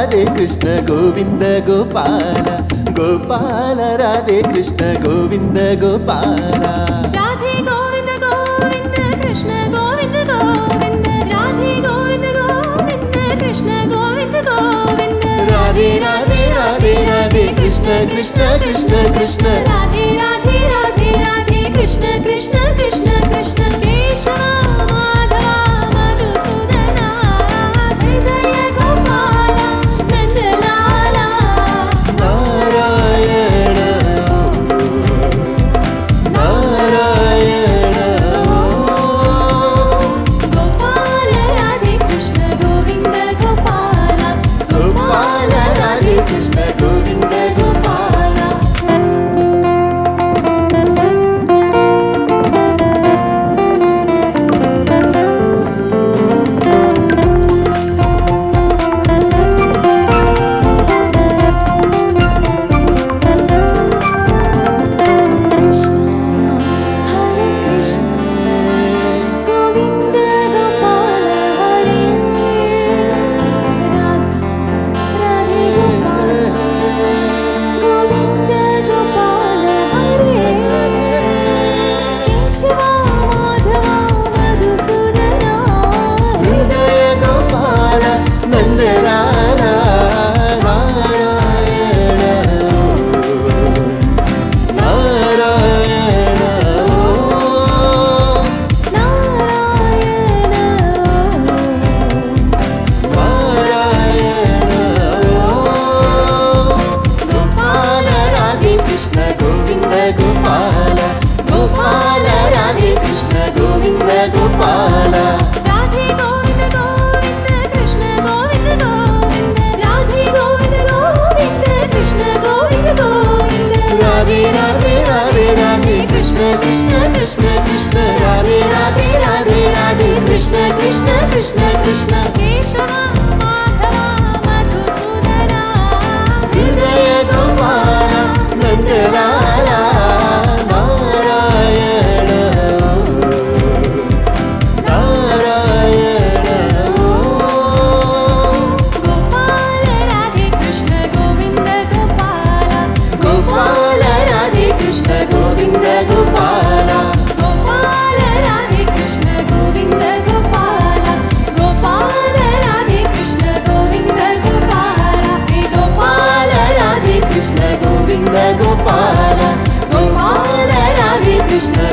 राधे कृष्ण गोविंद गोपाल गोपाल राधे कृष्ण गोविंद गोपाल राधे गोविंद गोविंद कृष्ण गोविंद गोविंद राधे गोविंद गोविंद कृष्ण गोविंद गोविंद राधे राधे राधे राधे कृष्ण कृष्ण कृष्ण कृष्ण राधे राधे राधे राधे कृष्ण कृष्ण कृष्ण कृष्ण केशव माधवा मधुसूदना हृदय गोपाला नंदलाला नारायण नारायण गोपाल राधे कृष्ण गोविंद गोपाला गोपाल राधे कृष्ण गोविंद गोपाल गोपाल राधे कृष्ण गोविंद गोपाल राधे गोविंद गोविंद कृष्ण गोविंद गोविंद राधे गोविंद गोविंद कृष्ण गोविंद गोविंद राधे राधे राधे राधे कृष्ण कृष्ण कृष्ण कृष्ण राधे राधे राधे राधे कृष्ण कृष्ण कृष्ण कृष्ण केशव माधवा मधुसूदना हृदय गोपाल नंदलाला नारायण नारायण गोपाल राधे कृष्ण गोविंद गोपाला गोपाल राधे कृष्ण गोविंद गोपाल गोपाल राधे कृष्ण गोविंद गोपाला गोपाल राधे कृष्ण गोविंद गोपाला हे गोपाल राधे कृष्ण गोविंद गोपाल गोपाल राधे कृष्ण